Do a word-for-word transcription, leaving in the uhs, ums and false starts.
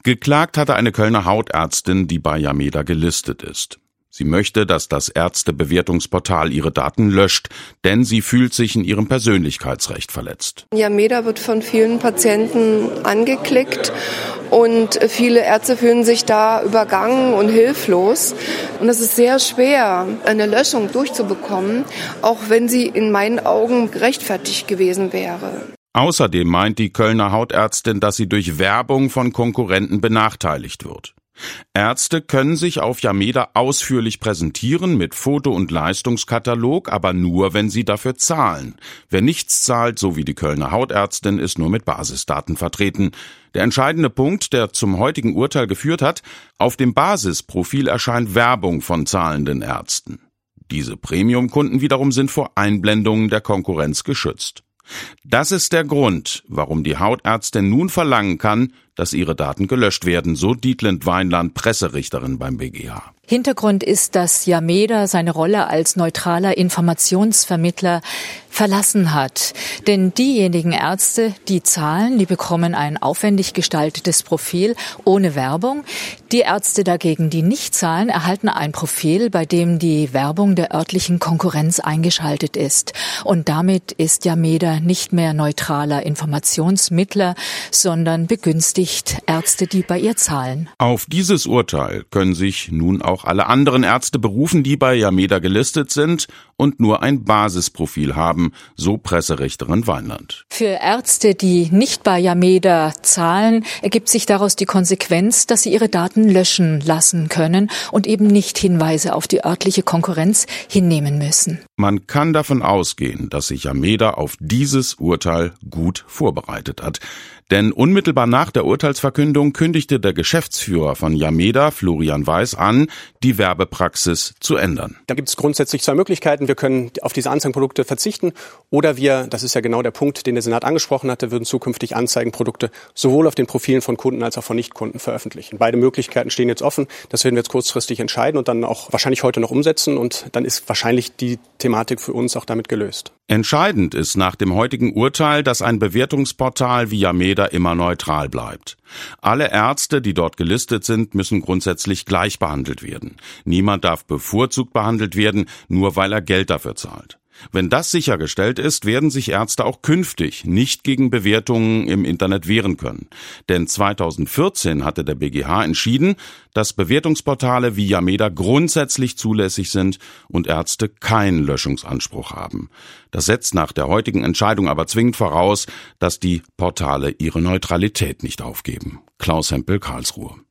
Geklagt hatte eine Kölner Hautärztin, die bei Yameda gelistet ist. Sie möchte, dass das Ärztebewertungsportal ihre Daten löscht, denn sie fühlt sich in ihrem Persönlichkeitsrecht verletzt. Yameda wird von vielen Patienten angeklickt und viele Ärzte fühlen sich da übergangen und hilflos. Und es ist sehr schwer, eine Löschung durchzubekommen, auch wenn sie in meinen Augen gerechtfertigt gewesen wäre. Außerdem meint die Kölner Hautärztin, dass sie durch Werbung von Konkurrenten benachteiligt wird. Ärzte können sich auf Yameda ausführlich präsentieren mit Foto- und Leistungskatalog, aber nur, wenn sie dafür zahlen. Wer nichts zahlt, so wie die Kölner Hautärztin, ist nur mit Basisdaten vertreten. Der entscheidende Punkt, der zum heutigen Urteil geführt hat: Auf dem Basisprofil erscheint Werbung von zahlenden Ärzten. Diese Premium-Kunden wiederum sind vor Einblendungen der Konkurrenz geschützt. Das ist der Grund, warum die Hautärztin nun verlangen kann, dass ihre Daten gelöscht werden, so Dietlind Weinland, Presserichterin beim B G H. Hintergrund ist, dass Yameda seine Rolle als neutraler Informationsvermittler verlassen hat. Denn diejenigen Ärzte, die zahlen, die bekommen ein aufwendig gestaltetes Profil ohne Werbung. Die Ärzte dagegen, die nicht zahlen, erhalten ein Profil, bei dem die Werbung der örtlichen Konkurrenz eingeschaltet ist. Und damit ist Yameda nicht mehr neutraler Informationsmittler, sondern begünstigt Ärzte, die bei ihr zahlen. Auf dieses Urteil können sich nun auch alle anderen Ärzte berufen, die bei Yameda gelistet sind und nur ein Basisprofil haben, so Presserichterin Weinland. Für Ärzte, die nicht bei Yameda zahlen, ergibt sich daraus die Konsequenz, dass sie ihre Daten löschen lassen können und eben nicht Hinweise auf die örtliche Konkurrenz hinnehmen müssen. Man kann davon ausgehen, dass sich Yameda auf dieses Urteil gut vorbereitet hat. Denn unmittelbar nach der Urteilsverkündung kündigte der Geschäftsführer von Yameda, Florian Weiß, an, die Werbepraxis zu ändern. Da gibt es grundsätzlich zwei Möglichkeiten. Wir können auf diese Anzeigenprodukte verzichten oder wir, das ist ja genau der Punkt, den der Senat angesprochen hatte, würden zukünftig Anzeigenprodukte sowohl auf den Profilen von Kunden als auch von Nichtkunden veröffentlichen. Beide Möglichkeiten stehen jetzt offen. Das werden wir jetzt kurzfristig entscheiden und dann auch wahrscheinlich heute noch umsetzen. Und dann ist wahrscheinlich die Thematik für uns auch damit gelöst. Entscheidend ist nach dem heutigen Urteil, dass ein Bewertungsportal wie Yameda immer neutral bleibt. Alle Ärzte, die dort gelistet sind, müssen grundsätzlich gleich behandelt werden. Niemand darf bevorzugt behandelt werden, nur weil er Geld dafür zahlt. Wenn das sichergestellt ist, werden sich Ärzte auch künftig nicht gegen Bewertungen im Internet wehren können. Denn zweitausendvierzehn hatte der B G H entschieden, dass Bewertungsportale wie Yameda grundsätzlich zulässig sind und Ärzte keinen Löschungsanspruch haben. Das setzt nach der heutigen Entscheidung aber zwingend voraus, dass die Portale ihre Neutralität nicht aufgeben. Klaus Hempel, Karlsruhe.